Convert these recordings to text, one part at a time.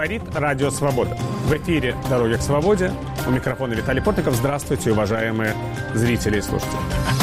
Говорит Радио Свобода. В эфире «Дороги к свободе». У микрофона Виталий Портников. Здравствуйте, уважаемые зрители и слушатели.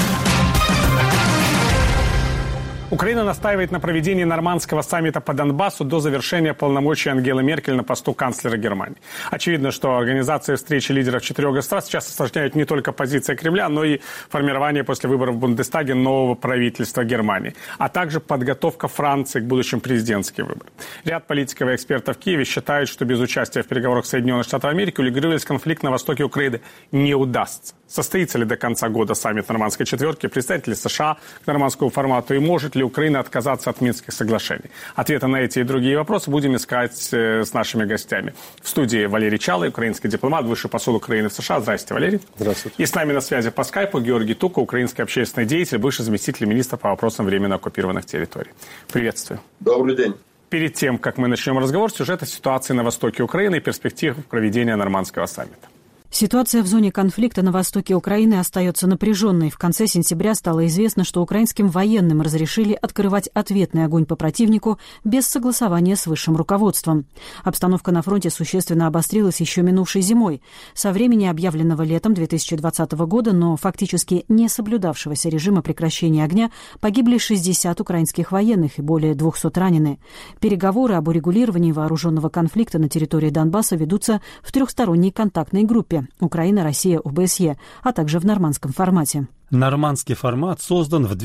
Украина настаивает на проведении нормандского саммита по Донбассу до завершения полномочий Ангелы Меркель на посту канцлера Германии. Очевидно, что организация встречи лидеров 4 государств сейчас осложняет не только позиция Кремля, но и формирование после выборов в Бундестаге нового правительства Германии, а также подготовка Франции к будущим президентским выборам. Ряд политиков и экспертов в Киеве считают, что без участия в переговорах Соединенных Штатов Америки урегулировать конфликт на востоке Украины не удастся. Состоится ли до конца года саммит Нормандской четверки, представители США к нормандскому формату, и может ли Украина отказаться от Минских соглашений? Ответы на эти и другие вопросы будем искать с нашими гостями. В студии Валерий Чалый, украинский дипломат, высший посол Украины в США. Здравствуйте, Валерий. Здравствуйте. И с нами на связи по скайпу Георгий Тука, украинский общественный деятель, бывший заместитель министра по вопросам временно оккупированных территорий. Приветствую. Добрый день. Перед тем, как мы начнем разговор, сюжет о ситуации на востоке Украины и перспектив проведения нормандского саммита. Ситуация в зоне конфликта на востоке Украины остается напряженной. В конце сентября стало известно, что украинским военным разрешили открывать ответный огонь по противнику без согласования с высшим руководством. Обстановка на фронте существенно обострилась еще минувшей зимой. Со времени объявленного летом 2020 года, но фактически не соблюдавшегося режима прекращения огня, погибли 60 украинских военных и более 200 ранены. Переговоры об урегулировании вооруженного конфликта на территории Донбасса ведутся в трехсторонней контактной группе Украина, Россия, ОБСЕ, а также в нормандском формате. Нормандский формат создан в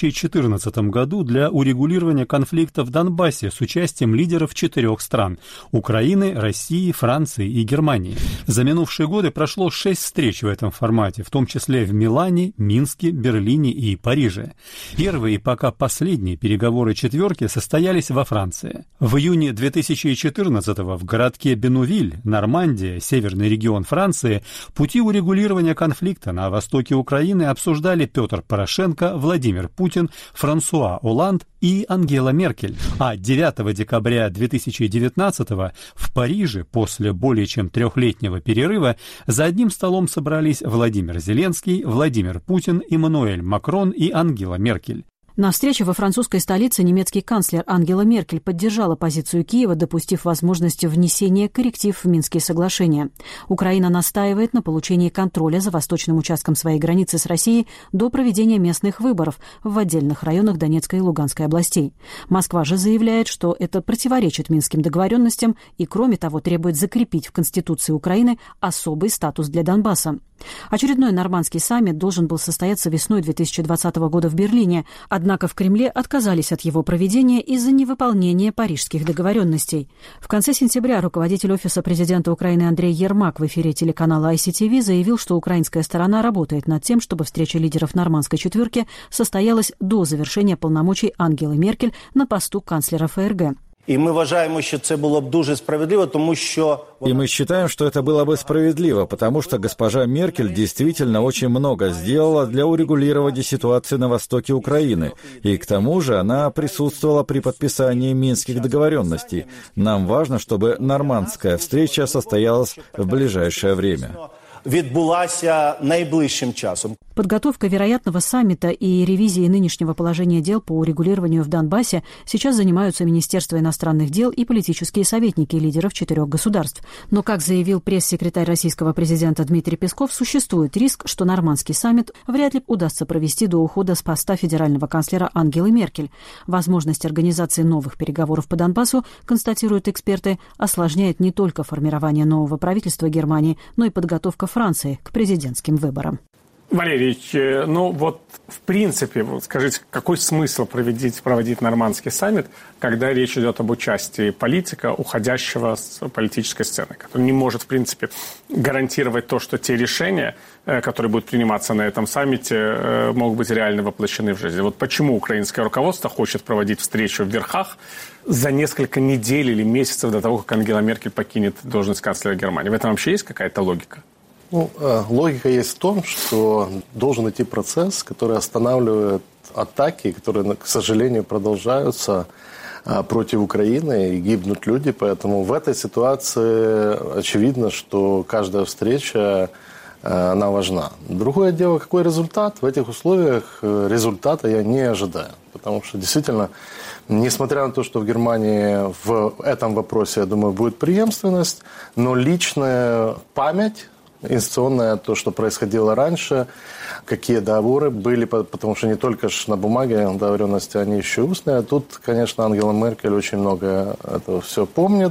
2014 году для урегулирования конфликта в Донбассе с участием лидеров 4 стран – Украины, России, Франции и Германии. За минувшие годы прошло 6 встреч в этом формате, в том числе в Милане, Минске, Берлине и Париже. Первые и пока последние переговоры четверки состоялись во Франции. В июне 2014-го в городке Бенувиль, Нормандия, северный регион Франции, пути урегулирования конфликта на востоке Украины обсуждали Петр Порошенко, Владимир Путин, Франсуа Олланд и Ангела Меркель. А 9 декабря 2019-го в Париже после более чем 3-летнего перерыва за одним столом собрались Владимир Зеленский, Владимир Путин, Эммануэль Макрон и Ангела Меркель. На встрече во французской столице немецкий канцлер Ангела Меркель поддержала позицию Киева, допустив возможность внесения корректив в Минские соглашения. Украина настаивает на получении контроля за восточным участком своей границы с Россией до проведения местных выборов в отдельных районах Донецкой и Луганской областей. Москва же заявляет, что это противоречит Минским договоренностям и, кроме того, требует закрепить в Конституции Украины особый статус для Донбасса. Очередной нормандский саммит должен был состояться весной 2020 года в Берлине, однако в Кремле отказались от его проведения из-за невыполнения парижских договоренностей. В конце сентября руководитель Офиса президента Украины Андрей Ермак в эфире телеканала ICTV заявил, что украинская сторона работает над тем, чтобы встреча лидеров нормандской четверки состоялась до завершения полномочий Ангелы Меркель на посту канцлера ФРГ. И мы считаем, что это было бы дуже справедливо, потому что... И мы считаем, что это было бы справедливо, потому что госпожа Меркель действительно очень много сделала для урегулирования ситуации на востоке Украины. И к тому же она присутствовала при подписании Минских договоренностей. Нам важно, чтобы нормандская встреча состоялась в ближайшее время. Відбулася найближчим часом. Подготовка вероятного саммита и ревизией нынешнего положения дел по урегулированию в Донбассе сейчас занимаются Министерство иностранных дел и политические советники лидеров 4 государств. Но, как заявил пресс-секретарь российского президента Дмитрий Песков, существует риск, что нормандский саммит вряд ли удастся провести до ухода с поста федерального канцлера Ангелы Меркель. Возможность организации новых переговоров по Донбассу, констатируют эксперты, осложняет не только формирование нового правительства Германии, но и подготовка Франции к президентским выборам. Валерий, в принципе, скажите, какой смысл проводить нормандский саммит, когда речь идет об участии политика, уходящего с политической сцены, который не может, в принципе, гарантировать то, что те решения, которые будут приниматься на этом саммите, могут быть реально воплощены в жизнь. Вот почему украинское руководство хочет проводить встречу в верхах за несколько недель или месяцев до того, как Ангела Меркель покинет должность канцлера Германии? В этом вообще есть какая-то логика? Логика есть в том, что должен идти процесс, который останавливает атаки, которые, к сожалению, продолжаются против Украины, и гибнут люди. Поэтому в этой ситуации очевидно, что каждая встреча, она важна. Другое дело, какой результат? В этих условиях результата я не ожидаю. Потому что действительно Несмотря на то, что в Германии в этом вопросе, я думаю, будет преемственность, но личная память институционное, то, что происходило раньше, какие договоры были, потому что не только на бумаге договоренности, они еще устные. Тут, конечно, Ангела Меркель очень много этого все помнит.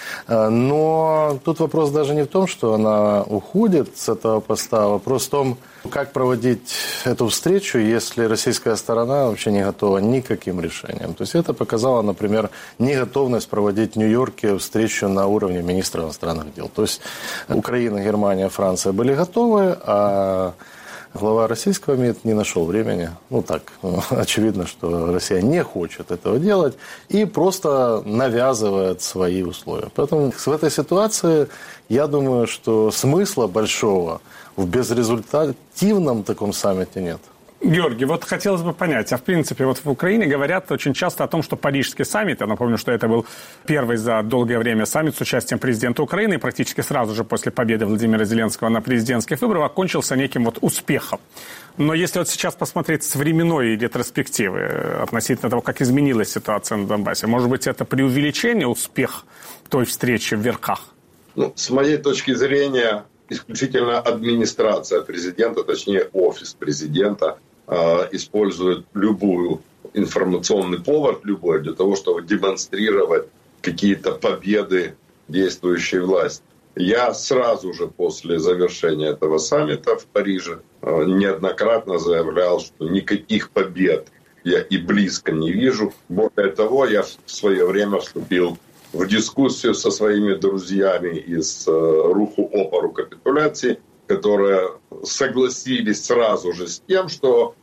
Но тут вопрос даже не в том, что она уходит с этого поста, вопрос в том, как проводить эту встречу, если российская сторона вообще не готова ни к каким решениям. То есть это показало, например, неготовность проводить в Нью-Йорке встречу на уровне министра иностранных дел. То есть Украина, Германия, Франция были готовы, а глава российского МИД не нашел времени. Очевидно, что Россия не хочет этого делать и просто навязывает свои условия. Поэтому в этой ситуации, я думаю, что смысла большого в безрезультативном таком саммите нет. Георгий, хотелось бы понять, в принципе, в Украине говорят очень часто о том, что Парижский саммит, я напомню, что это был первый за долгое время саммит с участием президента Украины, и практически сразу же после победы Владимира Зеленского на президентских выборах окончился неким успехом. Но если сейчас посмотреть с временной ретроспективы относительно того, как изменилась ситуация на Донбассе, может быть, это преувеличение успех той встречи в верхах? С моей точки зрения, исключительно администрация президента, точнее офис президента, использует любой информационный повод, для того, чтобы демонстрировать какие-то победы действующей власти. Я сразу же после завершения этого саммита в Париже неоднократно заявлял, что никаких побед я и близко не вижу. Более того, я в свое время вступил в дискуссию со своими друзьями из руху опору капитуляции, которые согласились сразу же с тем, что,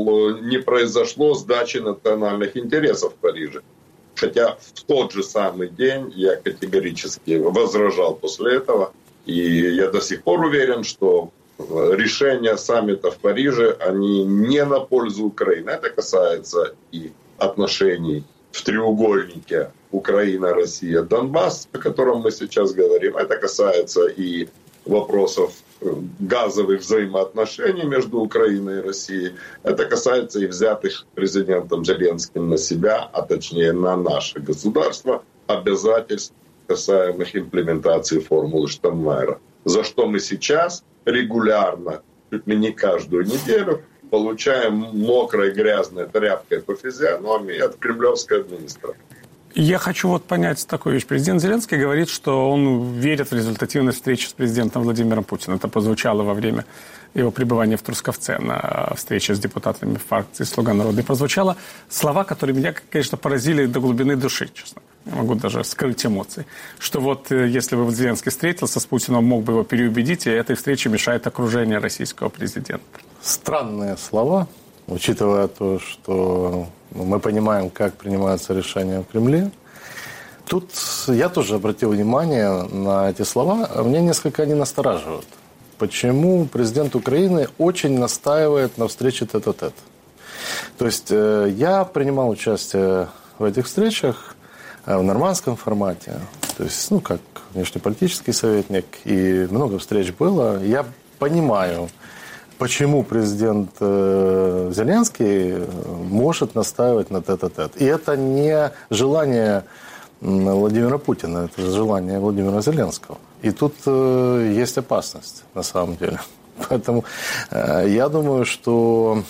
не произошло сдачи национальных интересов в Париже. Хотя в тот же самый день я категорически возражал после этого. И я до сих пор уверен, что решения саммита в Париже, они не на пользу Украины. Это касается и отношений в треугольнике Украина, Россия, Донбасс, о котором мы сейчас говорим. Это касается и вопросов газовых взаимоотношений между Украиной и Россией. Это касается и взятых президентом Зеленским на себя, а точнее на наше государство, обязательств, касаемых имплементации формулы Штайнмайера. За что мы сейчас регулярно, чуть ли не каждую неделю, получаем мокрой грязной тряпкой по физиономии от кремлевской администрации. Я хочу понять такую вещь. Президент Зеленский говорит, что он верит в результативность встречи с президентом Владимиром Путиным. Это прозвучало во время его пребывания в Трусковце на встрече с депутатами фракции «Слуга народа». И прозвучало слова, которые меня, конечно, поразили до глубины души, честно. Я могу даже скрыть эмоции. Что если бы Зеленский встретился с Путиным, мог бы его переубедить, и этой встрече мешает окружение российского президента. Странные слова, учитывая то, что мы понимаем, как принимаются решения в Кремле. Тут я тоже обратил внимание на эти слова, а меня несколько они настораживают. Почему президент Украины очень настаивает на встрече тет-а-тет? То есть я принимал участие в этих встречах в нормандском формате, то есть, как внешнеполитический советник, и много встреч было. Я понимаю, почему президент Зеленский может настаивать на тет-а-тет. И это не желание Владимира Путина, это желание Владимира Зеленского. И тут есть опасность, на самом деле. Поэтому я думаю, что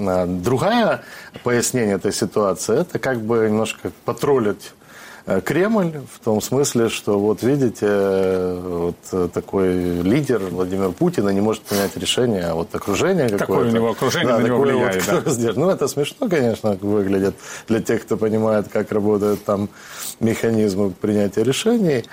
другое пояснение этой ситуации, это немножко потроллить Кремль в том смысле, что видите, такой лидер Владимир Путин не может принять решение, а окружение какое-то. Такое у него окружение на него влияет. Это смешно, конечно, выглядит для тех, кто понимает, как работают там механизмы принятия решений,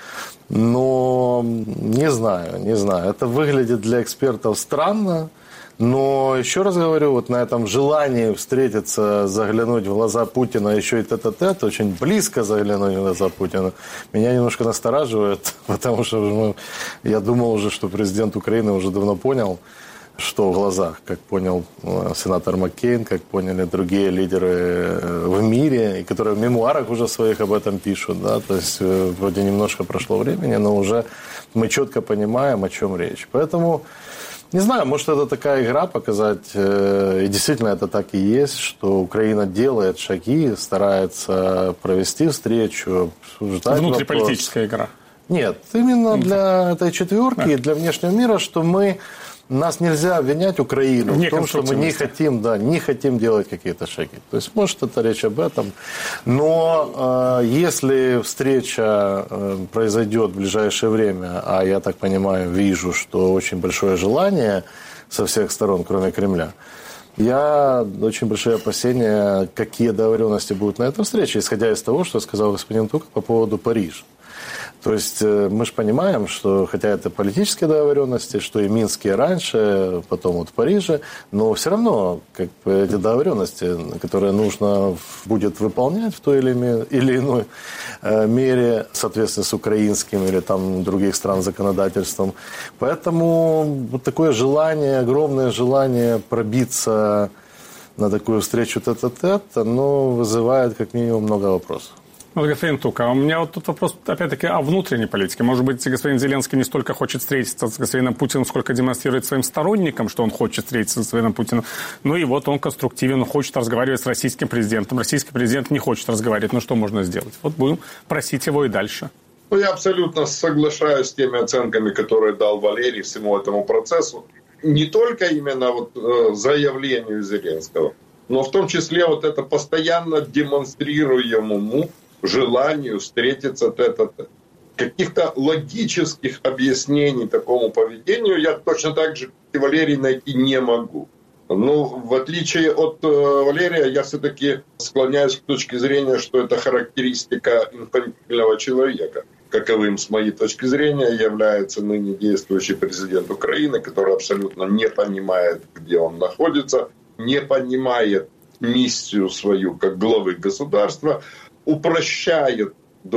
но не знаю. Это выглядит для экспертов странно. Но еще раз говорю, на этом желании встретиться, заглянуть в глаза Путина, еще и тет-а-тет, очень близко заглянуть в глаза Путина, меня немножко настораживает, потому что я думал уже, что президент Украины уже давно понял, что в глазах, как понял сенатор Маккейн, как поняли другие лидеры в мире, и которые в мемуарах уже своих об этом пишут, да, то есть вроде немножко прошло времени, но уже мы четко понимаем, о чем речь. Поэтому Не знаю, может, это такая игра показать, и действительно это так и есть, что Украина делает шаги, старается провести встречу, обсуждать внутриполитическая вопрос. игра. Нет, именно для этой четверки, для внешнего мира, что нас нельзя обвинять Украину в том, что мы не хотим делать какие-то шаги. То есть, может, это речь об этом. Но если встреча произойдет в ближайшее время, а я так понимаю, вижу, что очень большое желание со всех сторон, кроме Кремля, я очень большие опасения, какие договоренности будут на этой встрече, исходя из того, что сказал господин Тука по поводу Парижа. То есть мы же понимаем, что хотя это политические договоренности, что и Минские раньше, потом вот в Париже, но все равно эти договоренности, которые нужно будет выполнять в той или иной мере, соответственно, с украинским или там других стран законодательством. Поэтому вот такое желание, огромное желание пробиться на такую встречу тет-а-тет, оно вызывает как минимум много вопросов. Господин Тука, у меня вот тут вопрос, опять-таки, о внутренней политике. Может быть, господин Зеленский не столько хочет встретиться с господином Путиным, сколько демонстрирует своим сторонникам, что он хочет встретиться с господином Путиным. Ну и вот он конструктивен, он хочет разговаривать с российским президентом. Российский президент не хочет разговаривать. Ну что можно сделать? Вот будем просить его и дальше. Я абсолютно соглашаюсь с теми оценками, которые дал Валерий всему этому процессу. Не только именно заявлению Зеленского, но в том числе вот это постоянно демонстрируемому желанию встретиться тет-а-тет. Каких-то логических объяснений такому поведению я точно так же, как и Валерий, найти не могу. Но в отличие от Валерия, я все-таки склоняюсь к точке зрения, что это характеристика инфантильного человека. Каковым, с моей точки зрения, является ныне действующий президент Украины, который абсолютно не понимает, где он находится, не понимает миссию свою как главы государства, упрощает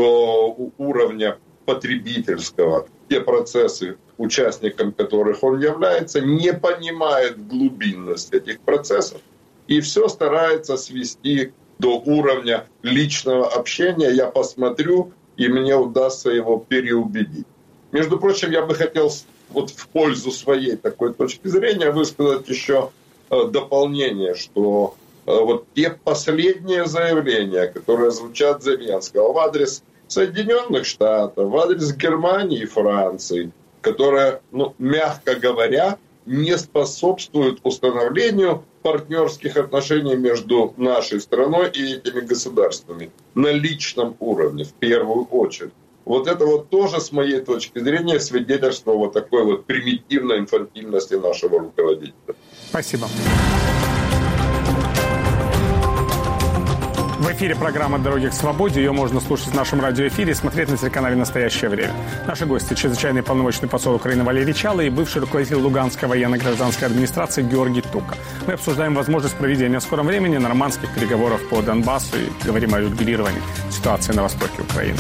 до уровня потребительского те процессы, участником которых он является, не понимает глубинность этих процессов и все старается свести до уровня личного общения. Я посмотрю, и мне удастся его переубедить. Между прочим, я бы хотел вот в пользу своей такой точки зрения высказать еще дополнение, что вот те последние заявления, которые звучат Зеленского в адрес Соединенных Штатов, в адрес Германии и Франции, которые, мягко говоря, не способствуют установлению партнерских отношений между нашей страной и этими государствами на личном уровне в первую очередь. Вот это вот тоже, с моей точки зрения, свидетельство вот такой вот примитивной инфантильности нашего руководителя. Спасибо. В эфире программа «Дороги к свободе». Ее можно слушать в нашем радиоэфире и смотреть на телеканале «Настоящее время». Наши гости – чрезвычайный полномочный посол Украины Валерий Чало и бывший руководитель Луганской военно-гражданской администрации Георгий Тука. Мы обсуждаем возможность проведения в скором времени нормандских переговоров по Донбассу и говорим о регулировании ситуации на востоке Украины.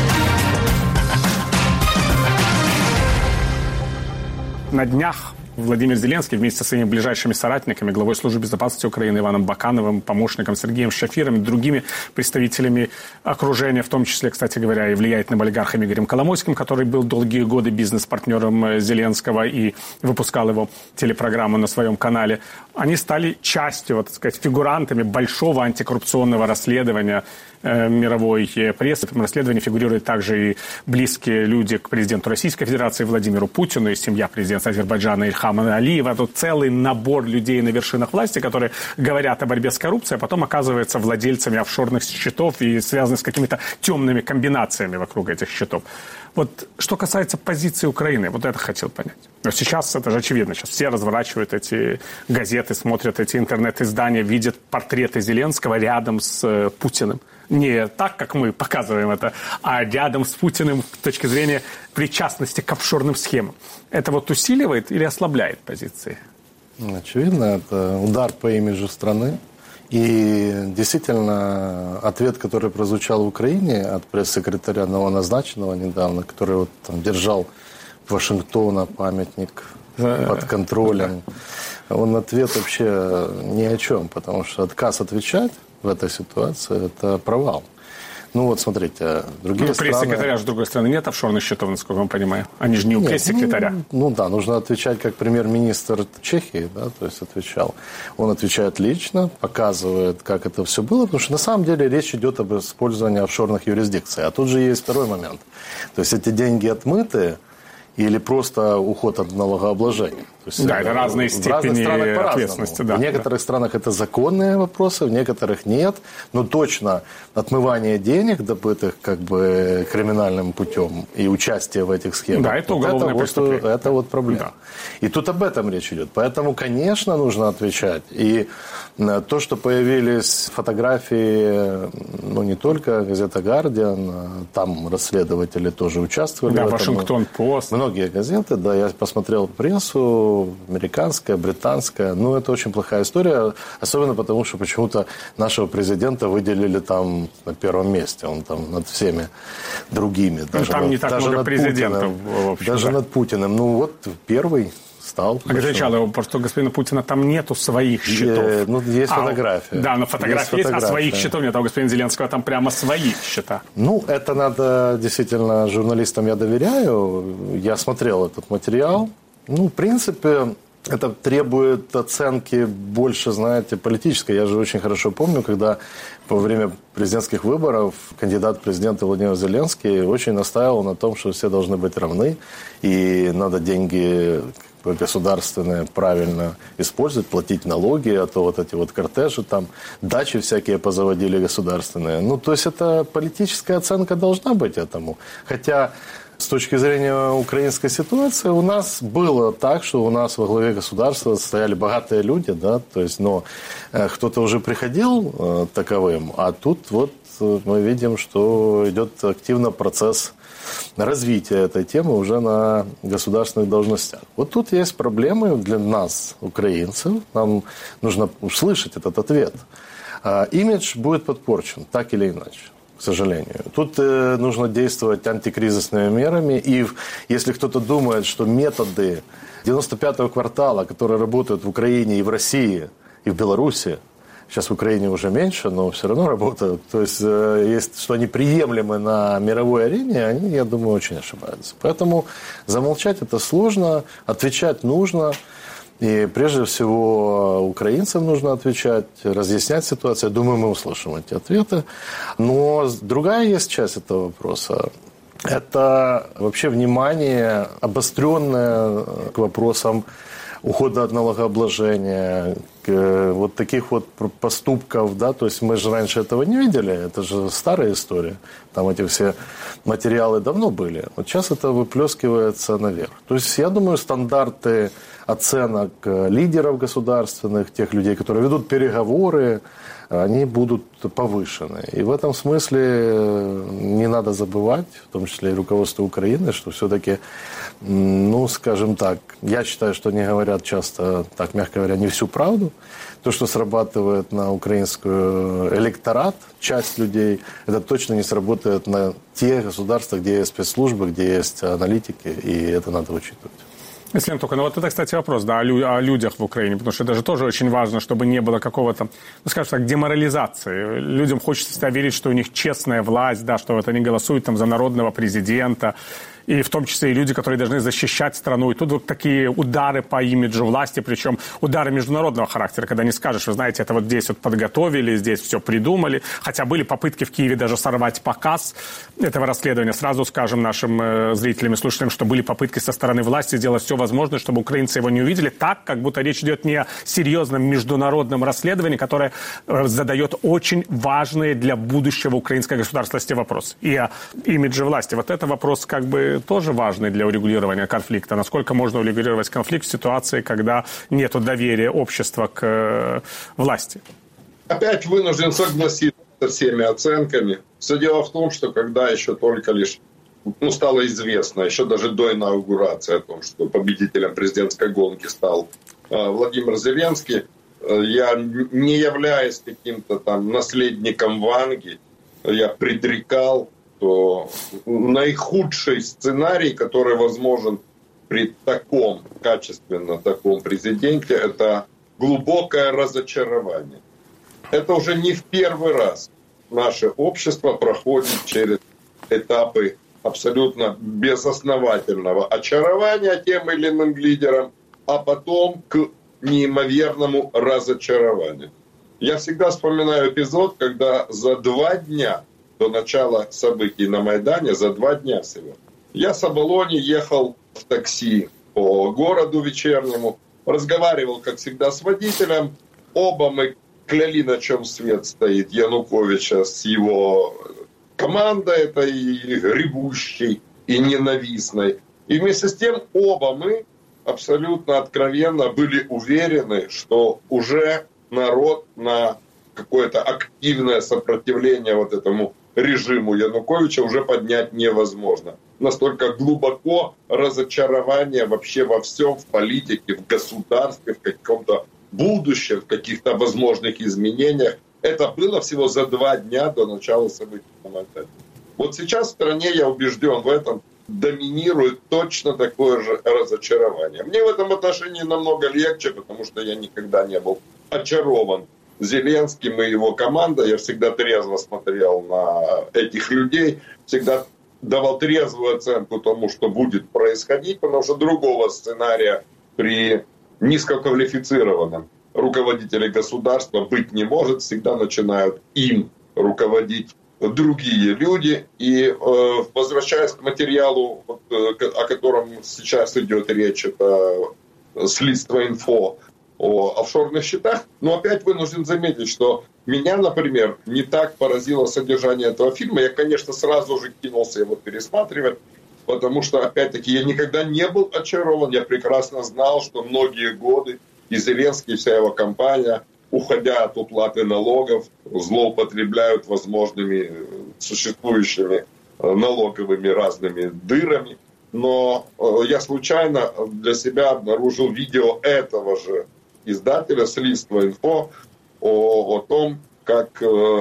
На днях Владимир Зеленский вместе со своими ближайшими соратниками, главой службы безопасности Украины Иваном Бакановым, помощником Сергеем Шафиром и другими представителями окружения, в том числе, кстати говоря, и влиятельным олигархом Игорем Коломойским, который был долгие годы бизнес-партнером Зеленского и выпускал его телепрограмму на своем канале, они стали частью, так сказать, фигурантами большого антикоррупционного расследования мировой прессы. В этом расследовании фигурируют также и близкие люди к президенту Российской Федерации Владимиру Путину и семья президента Азербайджана Ильхама Алиева. Тут целый набор людей на вершинах власти, которые говорят о борьбе с коррупцией, а потом оказываются владельцами офшорных счетов и связаны с какими-то темными комбинациями вокруг этих счетов. Вот что касается позиции Украины, вот это хотел понять. Но сейчас это же очевидно. Сейчас все разворачивают эти газеты, смотрят эти интернет-издания, видят портреты Зеленского рядом с Путиным. Не так, как мы показываем это, а рядом с Путиным с точки зрения причастности к офшорным схемам. Это вот усиливает или ослабляет позиции? Очевидно, это удар по имиджу страны. И действительно, ответ, который прозвучал в Украине от пресс-секретаря новоназначенного недавно, который вот там держал Вашингтона памятник под контролем, он ответ вообще ни о чем, потому что отказ отвечать в этой ситуации – это провал. Ну вот смотрите, другие страны... Пресс-секретаря же, с другой стороны, нет офшорных счетов, насколько я понимаю. Они же не у пресс-секретаря. Ну да, нужно отвечать как премьер-министр Чехии, да, то есть отвечал. Он отвечает лично, показывает, как это все было, потому что на самом деле речь идет об использовании офшорных юрисдикций. А тут же есть второй момент. То есть эти деньги отмыты или просто уход от налогообложения. То есть, да, это разные степени ответственности. Да, в некоторых странах это законные вопросы, в некоторых нет. Но точно отмывание денег, добытых как бы криминальным путем, и участие в этих схемах. Да, это уголовное преступление. Это вот проблема. Да. И тут об этом речь идет. Поэтому, конечно, нужно отвечать. И то, что появились фотографии, ну, не только газета «Гардиан», там расследователи тоже участвовали. Да, в этом. «Вашингтон-Пост». Многие газеты, да, я посмотрел прессу, американская, британская. Ну, это очень плохая история, особенно потому, что почему-то нашего президента выделили там на первом месте. Он там над всеми другими. Даже там не так много президентов. Даже над Путиным. Ну, вот первый стал. А отвечал, просто у господина Путина там нету своих счетов. Ну, есть фотография. Да, на фотографии есть, а своих счетов нет. А у господина Зеленского там прямо свои счета. Ну, это надо, действительно, журналистам я доверяю. Я смотрел этот материал. Ну, в принципе, это требует оценки больше, знаете, политической. Я же очень хорошо помню, когда во время президентских выборов кандидат в президенты Владимир Зеленский очень настаивал на том, что все должны быть равны, и надо деньги государственные правильно использовать, платить налоги, а то вот эти вот кортежи, там дачи всякие позаводили государственные. Ну, то есть это политическая оценка должна быть этому. Хотя с точки зрения украинской ситуации у нас было так, что у нас во главе государства стояли богатые люди, да, то есть, но кто-то уже приходил таковым, а тут вот мы видим, что идет активно процесс развития этой темы уже на государственных должностях. Вот тут есть проблемы для нас, украинцев, нам нужно услышать этот ответ. Имидж будет подпорчен, так или иначе. К сожалению. Тут нужно действовать антикризисными мерами. И если кто-то думает, что методы 95-го квартала, которые работают в Украине и в России, и в Беларуси, сейчас в Украине уже меньше, но все равно работают, то есть, что они приемлемы на мировой арене, они, я думаю, очень ошибаются. Поэтому замолчать это сложно, отвечать нужно. И прежде всего украинцам нужно отвечать, разъяснять ситуацию. Я думаю, мы услышим эти ответы. Но другая есть часть этого вопроса. Это вообще внимание обостренное к вопросам ухода от налогообложения, вот таких вот поступков, да, то есть мы же раньше этого не видели, это же старая история, там эти все материалы давно были, вот сейчас это выплескивается наверх. То есть я думаю, стандарты оценок лидеров государственных, тех людей, которые ведут переговоры, они будут повышены. И в этом смысле не надо забывать, в том числе и руководство Украины, что все-таки, ну, скажем так, я считаю, что они говорят часто, так мягко говоря, не всю правду. То, что срабатывает на украинскую электорат, часть людей, это точно не сработает на те государства, где есть спецслужбы, где есть аналитики, и это надо учитывать. Если только, ну вот это, кстати, вопрос, да, о людях в Украине, потому что это же тоже очень важно, чтобы не было какого-то, ну, скажем так, деморализации. Людям хочется всегда верить, что у них честная власть, да, что вот они голосуют там за народного президента, и в том числе и люди, которые должны защищать страну. И тут вот такие удары по имиджу власти, причем удары международного характера, когда не скажешь, вы знаете, это вот здесь вот подготовили, здесь все придумали. Хотя были попытки в Киеве даже сорвать показ этого расследования. Сразу скажем нашим зрителям и слушателям, что были попытки со стороны власти сделать все возможное, чтобы украинцы его не увидели, так, как будто речь идет не о серьезном международном расследовании, которое задает очень важные для будущего украинской государственности вопросы. И о имидже власти. Вот это вопрос как бы тоже важный для урегулирования конфликта. Насколько можно урегулировать конфликт в ситуации, когда нет доверия общества к власти? Опять вынужден согласиться со всеми оценками. Все дело в том, что когда еще только лишь стало известно, еще даже до инаугурации о том, что победителем президентской гонки стал Владимир Зеленский, я, не являясь каким-то там наследником Ванги, я предрекал, что наихудший сценарий, который возможен при таком, качественно таком президенте, это глубокое разочарование. Это уже не в первый раз, наше общество проходит через этапы абсолютно безосновательного очарования тем или иным лидером, а потом к неимоверному разочарованию. Я всегда вспоминаю эпизод, когда за 2 дня до начала событий на Майдане, за 2 дня всего, я с Оболони ехал в такси по городу вечернему, разговаривал, как всегда, с водителем. Оба мы кляли, на чем свет стоит, Януковича с его командой этой гребущей и ненавистной. И вместе с тем оба мы абсолютно откровенно были уверены, что уже народ на какое-то активное сопротивление вот этому режиму Януковича уже поднять невозможно. Настолько глубоко разочарование вообще во всем, в политике, в государстве, в каком-то будущем, в каких-то возможных изменениях. Это было всего за 2 дня до начала событий на Майдане. Вот сейчас в стране, я убежден в этом, доминирует точно такое же разочарование. Мне в этом отношении намного легче, потому что я никогда не был очарован Зеленским и его командой. Я всегда трезво смотрел на этих людей, всегда давал трезвую оценку тому, что будет происходить, потому что другого сценария при низкоквалифицированном руководителе государства быть не может. Всегда начинают им руководить другие люди. И возвращаясь к материалу, о котором сейчас идет речь, это Следство.Инфо о офшорных счетах, но опять вынужден заметить, что меня, например, не так поразило содержание этого фильма. Я, конечно, сразу же кинулся его пересматривать, потому что, опять-таки, я никогда не был очарован. Я прекрасно знал, что многие годы и Зеленский, и вся его компания, уходя от уплаты налогов, злоупотребляют возможными существующими налоговыми разными дырами. Но я случайно для себя обнаружил видео этого же издателя Следство.Инфо о том, как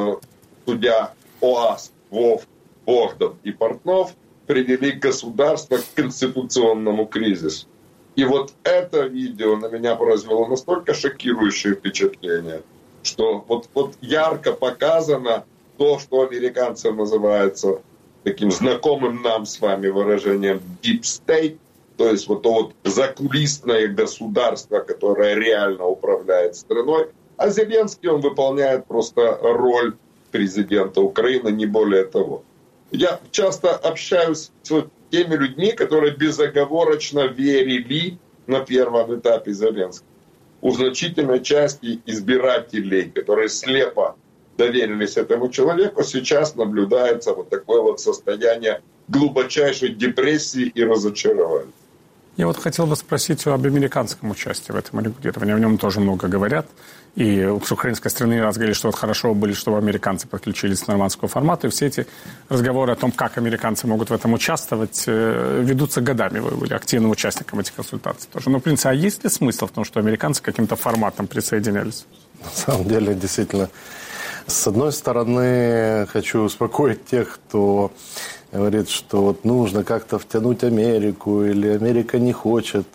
судья ОАС, Вов, Богдан и Портнов привели государство к конституционному кризису. И вот это видео на меня произвело настолько шокирующее впечатление, что вот ярко показано то, что американцам называется таким знакомым нам с вами выражением «deep state», то есть вот то вот закулисное государство, которое реально управляет страной, а Зеленский, он выполняет просто роль президента Украины, не более того. Я часто общаюсь с теми людьми, которые безоговорочно верили на первом этапе Зеленского. У значительной части избирателей, которые слепо доверились этому человеку, сейчас наблюдается вот такое вот состояние глубочайшей депрессии и разочарования. Я вот хотел бы спросить об американском участии в этом регулировании. О нем тоже много говорят. И с украинской стороны раз говорили, что вот хорошо были, чтобы американцы подключились к нормандского формата. И все эти разговоры о том, как американцы могут в этом участвовать, ведутся годами. Вы были активным участником этих консультаций тоже. Но, в принципе, а есть ли смысл в том, что американцы каким-то форматом присоединялись? На самом деле, действительно, с одной стороны, хочу успокоить тех, кто говорит, что вот нужно как-то втянуть Америку, или Америка не хочет.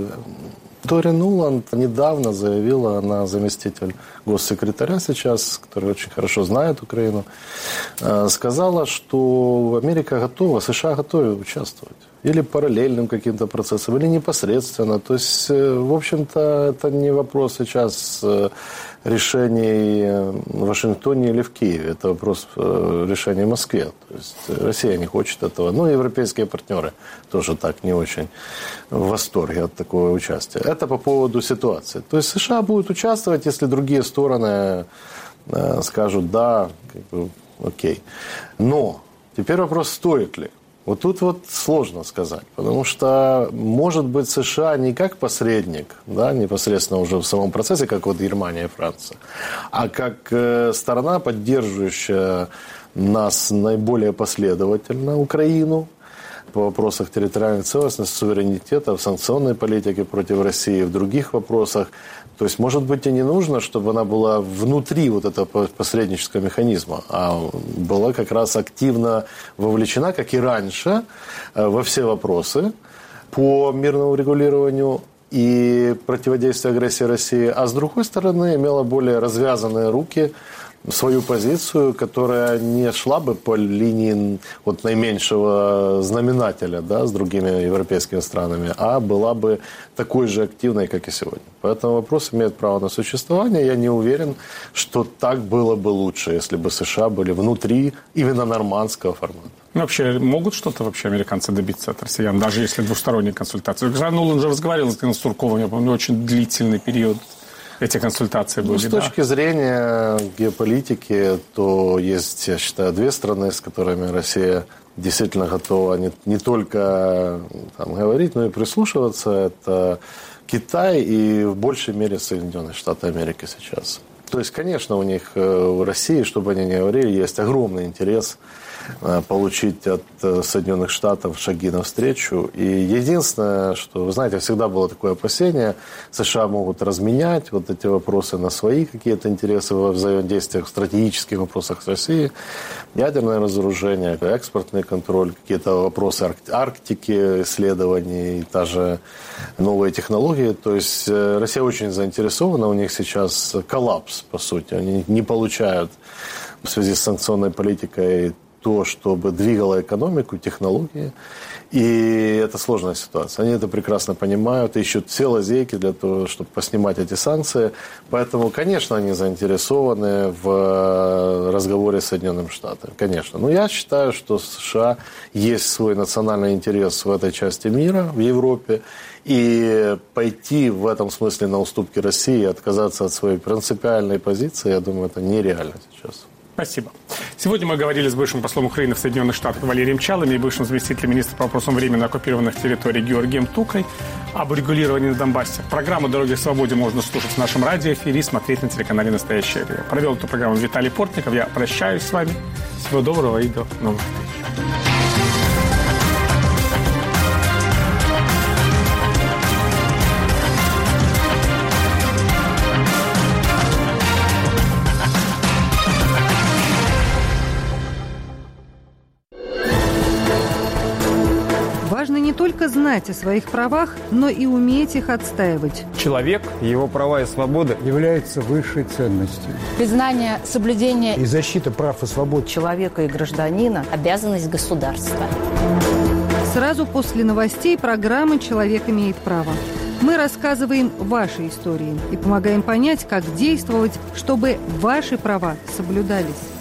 Тори Нуланд недавно заявила, она заместитель госсекретаря сейчас, который очень хорошо знает Украину, сказала, что Америка готова, США готовы участвовать. Или параллельным каким-то процессом, или непосредственно. То есть, в общем-то, это не вопрос сейчас решений в Вашингтоне или в Киеве. Это вопрос решения в Москве. То есть Россия не хочет этого. Ну, европейские партнеры тоже так не очень в восторге от такого участия. Это по поводу ситуации. То есть США будут участвовать, если другие стороны скажут «да», как бы, окей. Но теперь вопрос, стоит ли. Вот тут вот сложно сказать, потому что, может быть, США не как посредник, да, непосредственно уже в самом процессе, как вот Германия и Франция, а как сторона, поддерживающая нас наиболее последовательно, Украину, по вопросах территориальной целостности, суверенитета, в санкционной политике против России, в других вопросах. То есть, может быть, и не нужно, чтобы она была внутри вот этого посреднического механизма, а была как раз активно вовлечена, как и раньше, во все вопросы по мирному регулированию и противодействию агрессии России, а с другой стороны имела более развязанные руки свою позицию, которая не шла бы по линии вот наименьшего знаменателя, да, с другими европейскими странами, а была бы такой же активной, как и сегодня. Поэтому вопрос имеет право на существование. Я не уверен, что так было бы лучше, если бы США были внутри именно нормандского формата. Ну, вообще, могут что-то вообще американцы добиться от россиян, даже если двусторонние консультации? Нуланд же разговаривал с Сурковым, я помню, очень длительный период. Эти консультации были, с точки зрения геополитики, то есть, я считаю, две страны, с которыми Россия действительно готова не только там говорить, но и прислушиваться. Это Китай и в большей мере Соединенные Штаты Америки сейчас. То есть, конечно, у них, у России, чтобы они не говорили, есть огромный интерес получить от Соединенных Штатов шаги навстречу. И единственное, что, вы знаете, всегда было такое опасение, США могут разменять вот эти вопросы на свои какие-то интересы во взаимодействиях, в стратегических вопросах с Россией. Ядерное разоружение, экспортный контроль, какие-то вопросы Арктики, исследований, та же новые технологии. То есть Россия очень заинтересована, у них сейчас коллапс, по сути. Они не получают в связи с санкционной политикой то, чтобы двигало экономику, технологии. И это сложная ситуация. Они это прекрасно понимают, ищут все лазейки для того, чтобы поснимать эти санкции. Поэтому, конечно, они заинтересованы в разговоре с Соединенными Штатами. Конечно. Но я считаю, что в США есть свой национальный интерес в этой части мира, в Европе. И пойти в этом смысле на уступки России и отказаться от своей принципиальной позиции, я думаю, это нереально сейчас. Спасибо. Сегодня мы говорили с бывшим послом Украины в Соединенных Штатах Валерием Чалым и бывшим заместителем министра по вопросам временно оккупированных территорий Георгием Тукой об урегулировании на Донбассе. Программу «Дороги к свободе» можно слушать в нашем радиоэфире и смотреть на телеканале «Настоящее время». Провел эту программу Виталий Портников. Я прощаюсь с вами. Всего доброго и до новых встреч. Важно не только знать о своих правах, но и уметь их отстаивать. Человек, его права и свободы являются высшей ценностью. Признание, соблюдение и защита прав и свобод человека и гражданина – обязанность государства. Сразу после новостей программы «Человек имеет право». Мы рассказываем ваши истории и помогаем понять, как действовать, чтобы ваши права соблюдались.